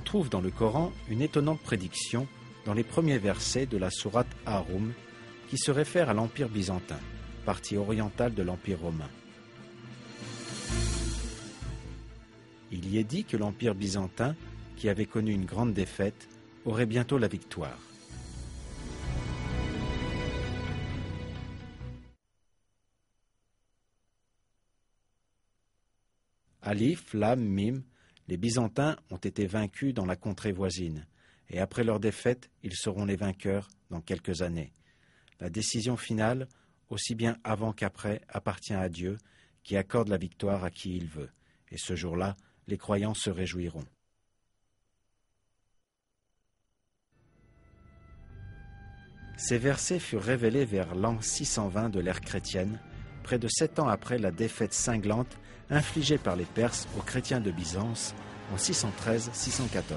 trouve dans le Coran une étonnante prédiction dans les premiers versets de la sourate Ar-Rum qui se réfère à l'Empire byzantin, partie orientale de l'Empire romain. Il y est dit que l'Empire byzantin, qui avait connu une grande défaite, aurait bientôt la victoire. Alif, Lam, Mim, les Byzantins ont été vaincus dans la contrée voisine, et après leur défaite, ils seront les vainqueurs dans quelques années. La décision finale, aussi bien avant qu'après, appartient à Dieu, qui accorde la victoire à qui il veut, et ce jour-là, les croyants se réjouiront. Ces versets furent révélés vers l'an 620 de l'ère chrétienne, près de 7 ans après la défaite cinglante infligée par les Perses aux chrétiens de Byzance en 613-614.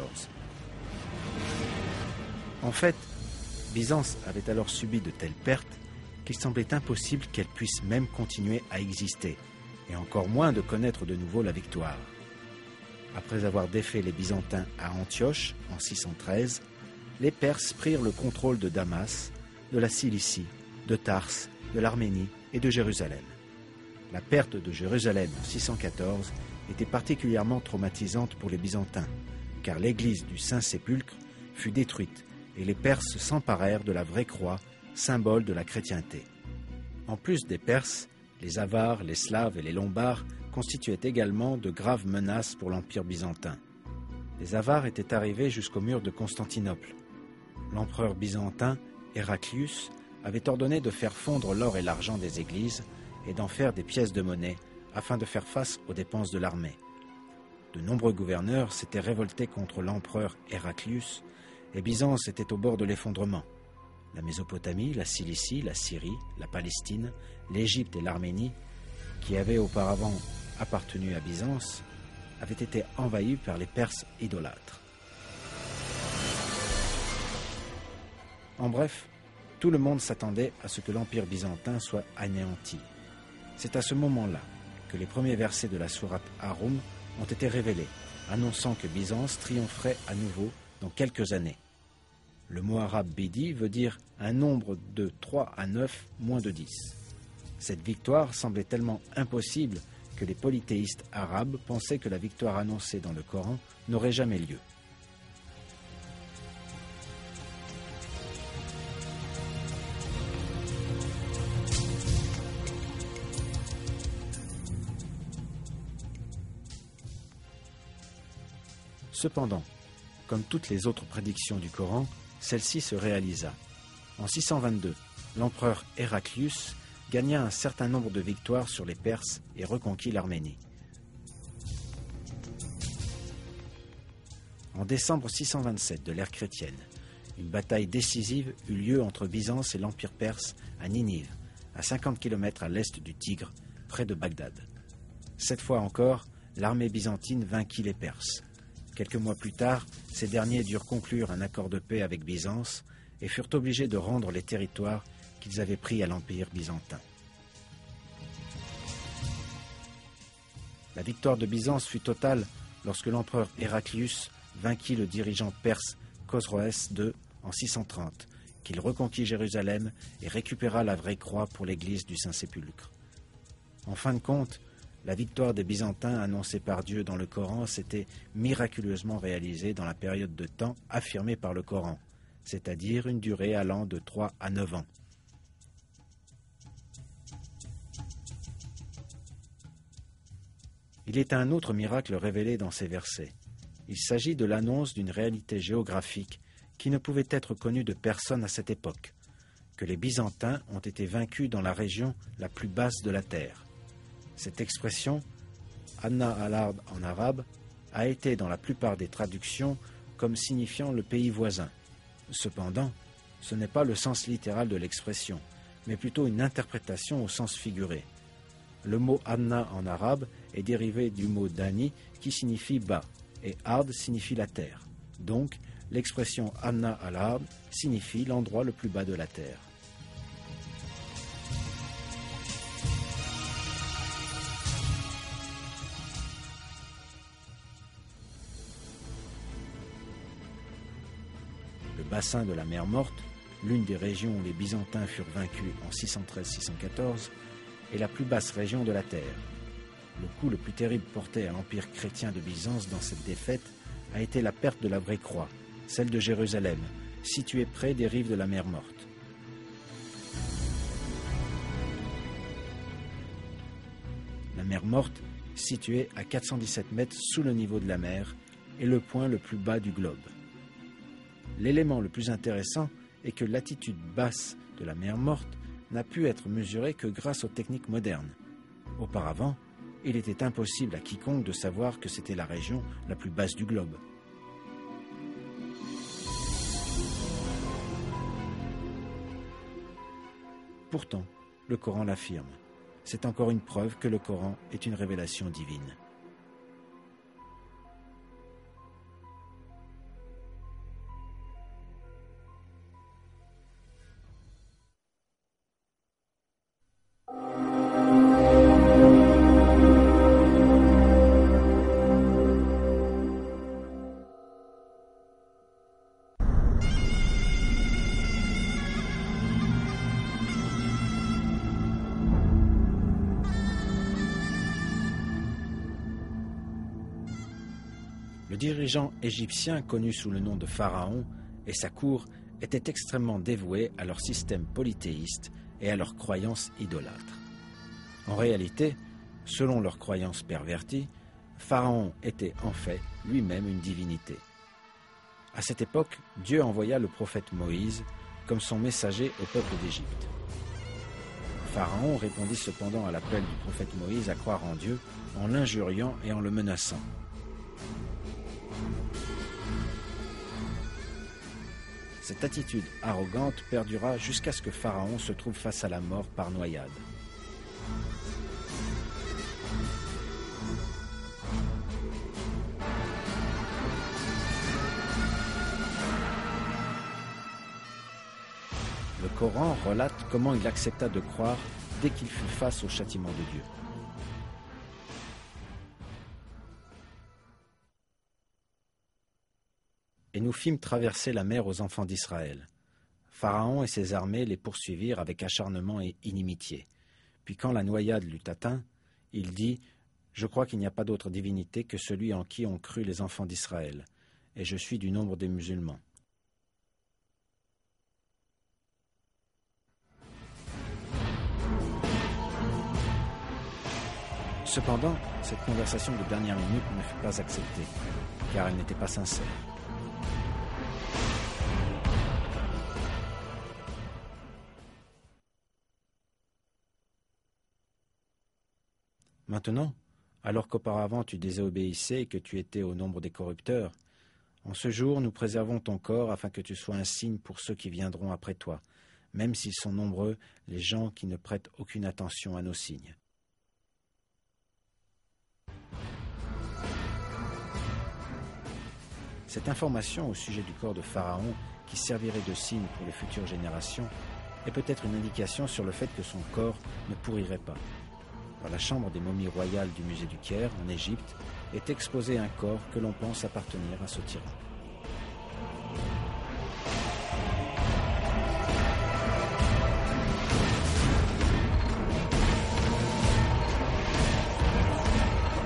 En fait, Byzance avait alors subi de telles pertes qu'il semblait impossible qu'elle puisse même continuer à exister, et encore moins de connaître de nouveau la victoire. Après avoir défait les Byzantins à Antioche en 613, les Perses prirent le contrôle de Damas, de la Cilicie, de Tarse, de l'Arménie et de Jérusalem. La perte de Jérusalem en 614 était particulièrement traumatisante pour les Byzantins, car l'église du Saint-Sépulcre fut détruite et les Perses s'emparèrent de la vraie croix, symbole de la chrétienté. En plus des Perses, les Avars, les Slaves et les Lombards constituaient également de graves menaces pour l'Empire byzantin. Les Avars étaient arrivés jusqu'au mur de Constantinople. L'empereur byzantin, Héraclius, avait ordonné de faire fondre l'or et l'argent des églises et d'en faire des pièces de monnaie afin de faire face aux dépenses de l'armée. De nombreux gouverneurs s'étaient révoltés contre l'empereur Héraclius et Byzance était au bord de l'effondrement. La Mésopotamie, la Cilicie, la Syrie, la Palestine, l'Égypte et l'Arménie, qui avaient auparavant appartenu à Byzance, avaient été envahies par les Perses idolâtres. En bref, tout le monde s'attendait à ce que l'Empire byzantin soit anéanti. C'est à ce moment-là que les premiers versets de la sourate Ar-Rum ont été révélés, annonçant que Byzance triompherait à nouveau dans quelques années. Le mot arabe Bidi veut dire un nombre de 3 à 9 moins de 10. Cette victoire semblait tellement impossible que les polythéistes arabes pensaient que la victoire annoncée dans le Coran n'aurait jamais lieu. Cependant, comme toutes les autres prédictions du Coran, celle-ci se réalisa. En 622, l'empereur Héraclius gagna un certain nombre de victoires sur les Perses et reconquit l'Arménie. En décembre 627 de l'ère chrétienne, une bataille décisive eut lieu entre Byzance et l'Empire perse à Ninive, à 50 km à l'est du Tigre, près de Bagdad. Cette fois encore, l'armée byzantine vainquit les Perses. Quelques mois plus tard, ces derniers durent conclure un accord de paix avec Byzance et furent obligés de rendre les territoires qu'ils avaient pris à l'Empire byzantin. La victoire de Byzance fut totale lorsque l'empereur Héraclius vainquit le dirigeant perse Khosroès II en 630, qu'il reconquit Jérusalem et récupéra la vraie croix pour l'église du Saint-Sépulcre. En fin de compte, la victoire des Byzantins annoncée par Dieu dans le Coran s'était miraculeusement réalisée dans la période de temps affirmée par le Coran, c'est-à-dire une durée allant de 3 à 9 ans. Il est un autre miracle révélé dans ces versets. Il s'agit de l'annonce d'une réalité géographique qui ne pouvait être connue de personne à cette époque, que les Byzantins ont été vaincus dans la région la plus basse de la terre. Cette expression, Anna al-Ard en arabe, a été dans la plupart des traductions comme signifiant le pays voisin. Cependant, ce n'est pas le sens littéral de l'expression, mais plutôt une interprétation au sens figuré. Le mot Anna en arabe est dérivé du mot Dani qui signifie bas, et Ard signifie la terre. Donc, l'expression Anna al-Ard signifie l'endroit le plus bas de la terre. Le bassin de la mer Morte, l'une des régions où les Byzantins furent vaincus en 613-614, est la plus basse région de la terre. Le coup le plus terrible porté à l'Empire chrétien de Byzance dans cette défaite a été la perte de la vraie croix, celle de Jérusalem, située près des rives de la mer Morte. La mer Morte, située à 417 mètres sous le niveau de la mer, est le point le plus bas du globe. L'élément le plus intéressant est que l'altitude basse de la mer Morte n'a pu être mesurée que grâce aux techniques modernes. Auparavant, il était impossible à quiconque de savoir que c'était la région la plus basse du globe. Pourtant, le Coran l'affirme. C'est encore une preuve que le Coran est une révélation divine. Le dirigeant égyptien connu sous le nom de Pharaon et sa cour étaient extrêmement dévoués à leur système polythéiste et à leurs croyances idolâtres. En réalité, selon leurs croyances perverties, Pharaon était en fait lui-même une divinité. À cette époque, Dieu envoya le prophète Moïse comme son messager au peuple d'Égypte. Pharaon répondit cependant à l'appel du prophète Moïse à croire en Dieu en l'injuriant et en le menaçant. Cette attitude arrogante perdura jusqu'à ce que Pharaon se trouve face à la mort par noyade. Le Coran relate comment il accepta de croire dès qu'il fut face au châtiment de Dieu. Et nous fîmes traverser la mer aux enfants d'Israël. Pharaon et ses armées les poursuivirent avec acharnement et inimitié. Puis quand la noyade l'eut atteint, il dit « Je crois qu'il n'y a pas d'autre divinité que celui en qui ont cru les enfants d'Israël, et je suis du nombre des musulmans. » Cependant, cette conversation de dernière minute ne fut pas acceptée, car elle n'était pas sincère. Maintenant, alors qu'auparavant tu désobéissais et que tu étais au nombre des corrupteurs, en ce jour nous préservons ton corps afin que tu sois un signe pour ceux qui viendront après toi, même s'ils sont nombreux, les gens qui ne prêtent aucune attention à nos signes. Cette information au sujet du corps de Pharaon, qui servirait de signe pour les futures générations, est peut-être une indication sur le fait que son corps ne pourrirait pas. Dans la chambre des momies royales du musée du Caire, en Égypte, est exposé un corps que l'on pense appartenir à ce tyran.